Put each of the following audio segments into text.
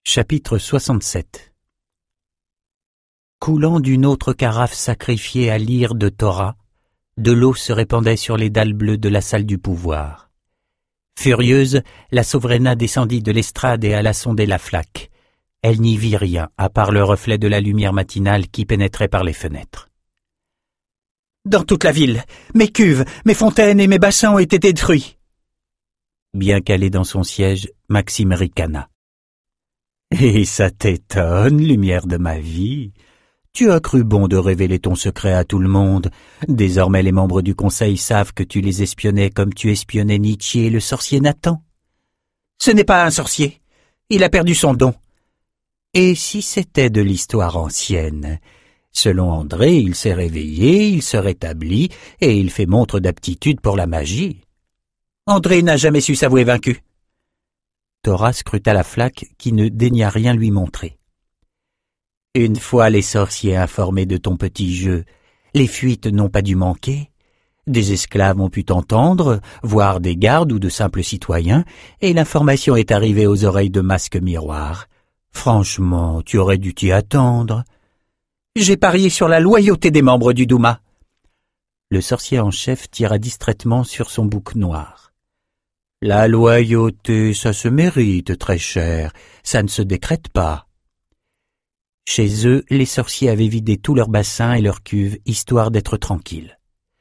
Chapitre 67. Coulant d'une autre carafe sacrifiée à l'ire de Torah, de l'eau se répandait sur les dalles bleues de la salle du pouvoir. Furieuse, la souveraine descendit de l'estrade et alla sonder la flaque. Elle n'y vit rien, à part le reflet de la lumière matinale qui pénétrait par les fenêtres. « Dans toute la ville, mes cuves, mes fontaines et mes bassins ont été détruits. » Bien calé dans son siège, Maxime ricana. « Et ça t'étonne, lumière de ma vie. Tu as cru bon de révéler ton secret à tout le monde. Désormais les membres du conseil savent que tu les espionnais comme tu espionnais Nietzsche et le sorcier Nathan. »« Ce n'est pas un sorcier. Il a perdu son don. » »« Et si c'était de l'histoire ancienne ? Selon André, il s'est réveillé, il se rétablit, et il fait montre d'aptitude pour la magie. » André n'a jamais su s'avouer vaincu. Torah scruta la flaque qui ne daigna rien lui montrer. Une fois les sorciers informés de ton petit jeu, les fuites n'ont pas dû manquer. Des esclaves ont pu t'entendre, voire des gardes ou de simples citoyens, et l'information est arrivée aux oreilles de Masque Miroir. Franchement, tu aurais dû t'y attendre. J'ai parié sur la loyauté des membres du Douma. Le sorcier en chef tira distraitement sur son bouc noir. La loyauté, ça se mérite, très cher, ça ne se décrète pas. Chez eux, les sorciers avaient vidé tous leurs bassins et leurs cuves, histoire d'être tranquilles.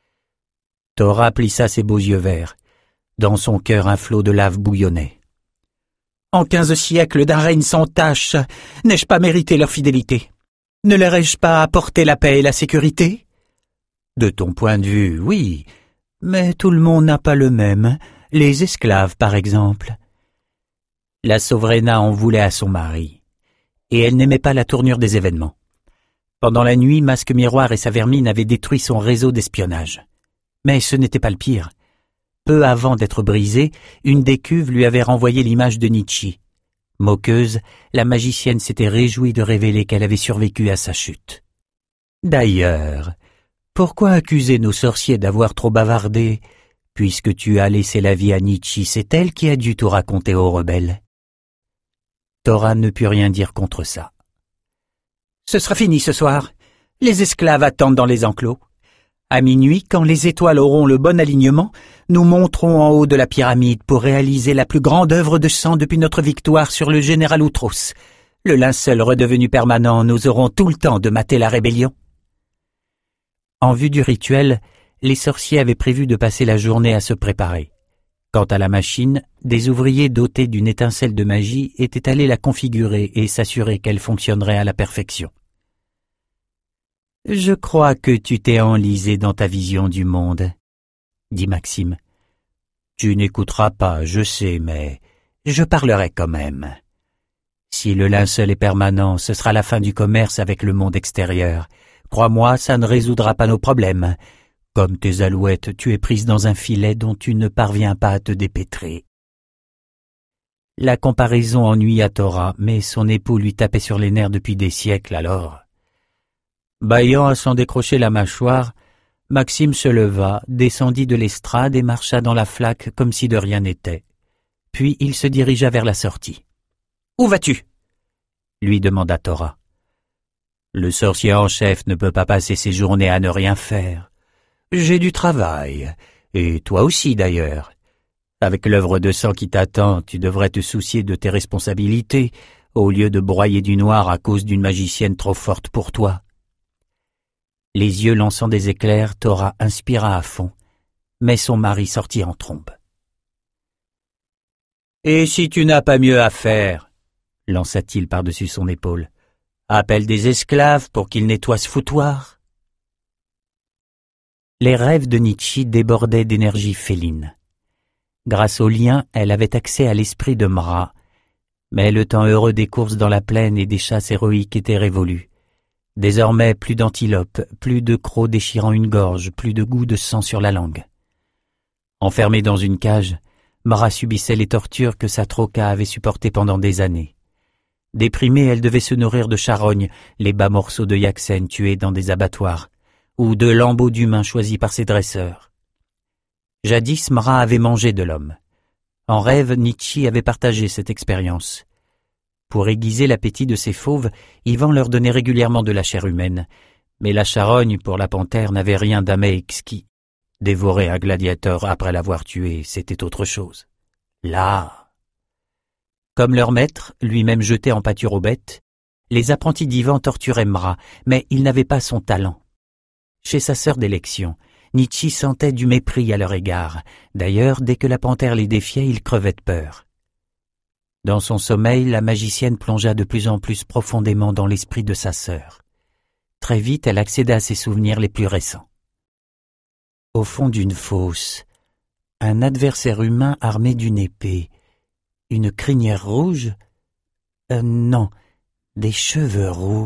Torah plissa ses beaux yeux verts. Dans son cœur, un flot de lave bouillonnait. En 15 siècles d'un règne sans tache, n'ai-je pas mérité leur fidélité? Ne leur ai-je pas apporté la paix et la sécurité? De ton point de vue, oui, mais tout le monde n'a pas le même. Les esclaves, par exemple. La souveraine en voulait à son mari, et elle n'aimait pas la tournure des événements. Pendant la nuit, Masque Miroir et sa vermine avaient détruit son réseau d'espionnage. Mais ce n'était pas le pire. Peu avant d'être brisée, une des cuves lui avait renvoyé l'image de Nietzsche. Moqueuse, la magicienne s'était réjouie de révéler qu'elle avait survécu à sa chute. D'ailleurs, pourquoi accuser nos sorciers d'avoir trop bavardé? Puisque tu as laissé la vie à Nietzsche, c'est elle qui a dû tout raconter aux rebelles. Torah ne put rien dire contre ça. Ce sera fini ce soir. Les esclaves attendent dans les enclos. À minuit, quand les étoiles auront le bon alignement, nous monterons en haut de la pyramide pour réaliser la plus grande œuvre de sang depuis notre victoire sur le général Outros. Le linceul redevenu permanent, nous aurons tout le temps de mater la rébellion. En vue du rituel, les sorciers avaient prévu de passer la journée à se préparer. Quant à la machine, des ouvriers dotés d'une étincelle de magie étaient allés la configurer et s'assurer qu'elle fonctionnerait à la perfection. « Je crois que tu t'es enlisé dans ta vision du monde, » dit Maxime. « Tu n'écouteras pas, je sais, mais je parlerai quand même. Si le linceul est permanent, ce sera la fin du commerce avec le monde extérieur. Crois-moi, ça ne résoudra pas nos problèmes. Comme tes alouettes, tu es prise dans un filet dont tu ne parviens pas à te dépêtrer. » La comparaison ennuya Torah, mais son époux lui tapait sur les nerfs depuis des siècles alors. Bâillant à s'en décrocher la mâchoire, Maxime se leva, descendit de l'estrade et marcha dans la flaque comme si de rien n'était. Puis il se dirigea vers la sortie. « Où vas-tu » lui demanda Torah. « Le sorcier en chef ne peut pas passer ses journées à ne rien faire. J'ai du travail, et toi aussi d'ailleurs. Avec l'œuvre de sang qui t'attend, tu devrais te soucier de tes responsabilités, au lieu de broyer du noir à cause d'une magicienne trop forte pour toi. » Les yeux lançant des éclairs, Torah inspira à fond, mais son mari sortit en trombe. « Et si tu n'as pas mieux à faire, lança-t-il par-dessus son épaule, appelle des esclaves pour qu'ils nettoient ce foutoir. » Les rêves de Nietzsche débordaient d'énergie féline. Grâce au lien, elle avait accès à l'esprit de Mra, mais le temps heureux des courses dans la plaine et des chasses héroïques était révolu. Désormais, plus d'antilopes, plus de crocs déchirant une gorge, plus de goût de sang sur la langue. Enfermée dans une cage, Mra subissait les tortures que sa troca avait supportées pendant des années. Déprimée, elle devait se nourrir de charognes, les bas morceaux de Yaxen tués dans des abattoirs, ou de lambeaux d'humains choisis par ses dresseurs. Jadis, Mra avait mangé de l'homme. En rêve, Nietzsche avait partagé cette expérience. Pour aiguiser l'appétit de ces fauves, Ivan leur donnait régulièrement de la chair humaine, mais la charogne pour la panthère n'avait rien d'amer exquis. Dévorer un gladiateur après l'avoir tué, c'était autre chose. Là, comme leur maître, lui-même jeté en pâture aux bêtes, les apprentis d'Ivan torturaient Mra, mais il n'avait pas son talent. Chez sa sœur d'élection, Nietzsche sentait du mépris à leur égard. D'ailleurs, dès que la panthère les défiait, il crevait de peur. Dans son sommeil, la magicienne plongea de plus en plus profondément dans l'esprit de sa sœur. Très vite, elle accéda à ses souvenirs les plus récents. Au fond d'une fosse, un adversaire humain armé d'une épée, une crinière rouge, non, des cheveux roux.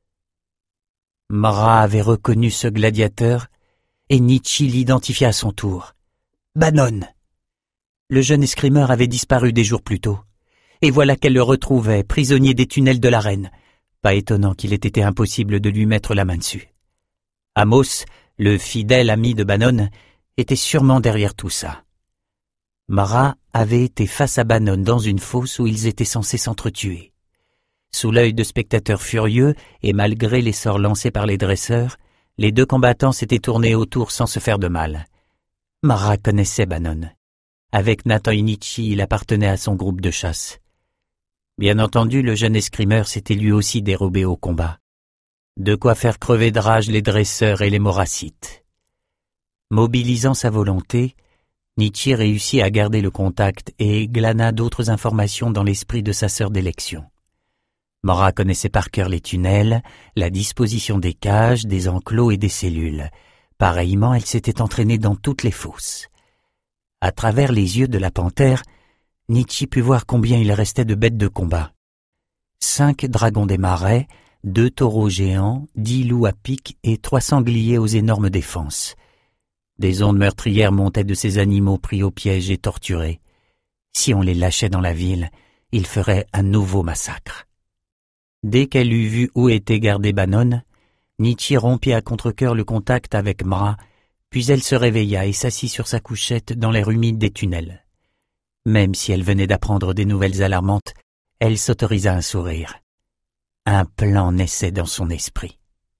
Mra avait reconnu ce gladiateur et Nietzsche l'identifia à son tour. Bannon. Le jeune escrimeur avait disparu des jours plus tôt, et voilà qu'elle le retrouvait, prisonnier des tunnels de l'arène. Pas étonnant qu'il ait été impossible de lui mettre la main dessus. Amos, le fidèle ami de Bannon, était sûrement derrière tout ça. Mra avait été face à Bannon dans une fosse où ils étaient censés s'entretuer. Sous l'œil de spectateurs furieux, et malgré les sorts lancés par les dresseurs, les deux combattants s'étaient tournés autour sans se faire de mal. Mra connaissait Bannon. Avec Nathan et Nietzsche, il appartenait à son groupe de chasse. Bien entendu, le jeune escrimeur s'était lui aussi dérobé au combat. De quoi faire crever de rage les dresseurs et les maurassites. Mobilisant sa volonté, Nietzsche réussit à garder le contact et glana d'autres informations dans l'esprit de sa sœur d'élection. Mra connaissait par cœur les tunnels, la disposition des cages, des enclos et des cellules. Pareillement, elle s'était entraînée dans toutes les fosses. À travers les yeux de la panthère, Nietzsche put voir combien il restait de bêtes de combat. 5 dragons des marais, 2 taureaux géants, 10 loups à pic et 3 sangliers aux énormes défenses. Des ondes meurtrières montaient de ces animaux pris au piège et torturés. Si on les lâchait dans la ville, ils feraient un nouveau massacre. Dès qu'elle eut vu où était gardé Bannon, Nietzsche rompit à contre-cœur le contact avec Mra, puis elle se réveilla et s'assit sur sa couchette dans l'air humide des tunnels. Même si elle venait d'apprendre des nouvelles alarmantes, elle s'autorisa un sourire. Un plan naissait dans son esprit.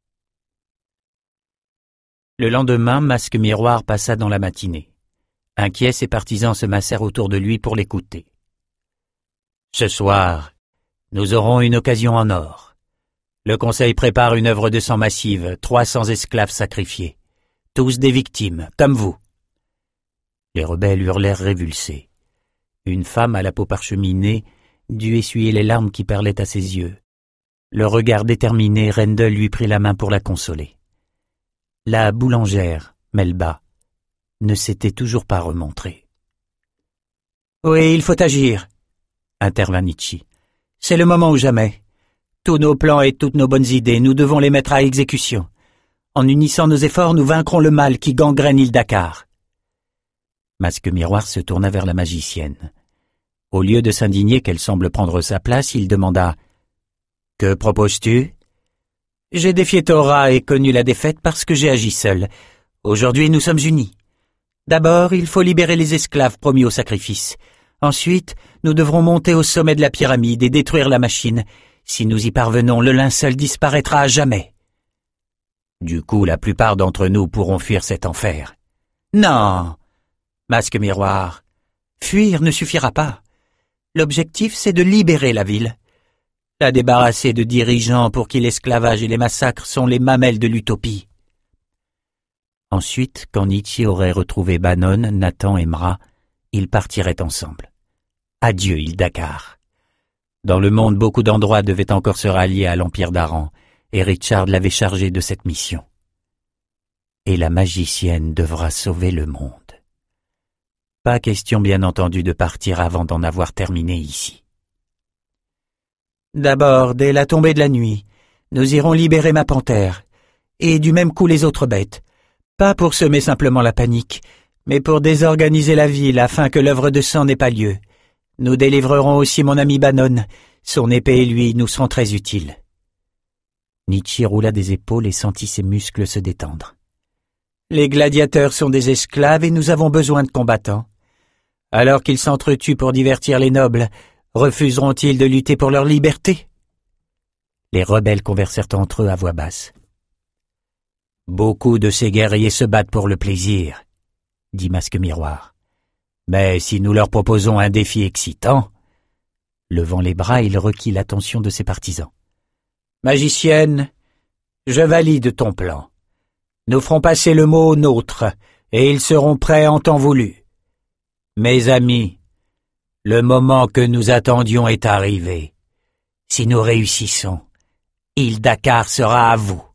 Le lendemain, Masque Miroir passa dans la matinée. Inquiets, ses partisans se massèrent autour de lui pour l'écouter. « Ce soir, nous aurons une occasion en or. Le Conseil prépare une œuvre de sang massive, 300 esclaves sacrifiés. Tous des victimes, comme vous. » Les rebelles hurlèrent révulsés. Une femme à la peau parcheminée dut essuyer les larmes qui perlaient à ses yeux. Le regard déterminé, Rendel lui prit la main pour la consoler. La boulangère, Melba, ne s'était toujours pas remontrée. « Oui, il faut agir, » intervint Nietzsche. « C'est le moment ou jamais. Tous nos plans et toutes nos bonnes idées, nous devons les mettre à exécution. En unissant nos efforts, nous vaincrons le mal qui gangrène Ildakar. » Masque Miroir se tourna vers la magicienne. Au lieu de s'indigner qu'elle semble prendre sa place, il demanda « Que proposes-tu » ? « J'ai défié Thora et connu la défaite parce que j'ai agi seul. Aujourd'hui, nous sommes unis. D'abord, il faut libérer les esclaves promis au sacrifice. Ensuite, nous devrons monter au sommet de la pyramide et détruire la machine. Si nous y parvenons, le linceul disparaîtra à jamais. Du coup, la plupart d'entre nous pourront fuir cet enfer. Non, Masque Miroir, fuir ne suffira pas. L'objectif, c'est de libérer la ville. La débarrasser de dirigeants pour qui l'esclavage et les massacres sont les mamelles de l'utopie. Ensuite, quand Nietzsche aurait retrouvé Bannon, Nathan et Mra, ils partiraient ensemble. Adieu, Ildakar. Dans le monde, beaucoup d'endroits devaient encore se rallier à l'Empire d'Aran, et Richard l'avait chargé de cette mission. Et la magicienne devra sauver le monde. Pas question, bien entendu, de partir avant d'en avoir terminé ici. D'abord, dès la tombée de la nuit, nous irons libérer ma panthère, et du même coup les autres bêtes, pas pour semer simplement la panique, mais pour désorganiser la ville afin que l'œuvre de sang n'ait pas lieu. Nous délivrerons aussi mon ami Bannon, son épée et lui nous seront très utiles. Nietzsche roula des épaules et sentit ses muscles se détendre. Les gladiateurs sont des esclaves et nous avons besoin de combattants. Alors qu'ils s'entretuent pour divertir les nobles, Refuseront-ils de lutter pour leur liberté? Les rebelles conversèrent entre eux à voix basse. Beaucoup de ces guerriers se battent pour le plaisir, dit Masque Miroir. Mais si nous leur proposons un défi excitant... Levant les bras, il requit l'attention de ses partisans. Magicienne, je valide ton plan. Nous ferons passer le mot au nôtre, et ils seront prêts en temps voulu. Mes amis, le moment que nous attendions est arrivé. Si nous réussissons, Île Dakar sera à vous.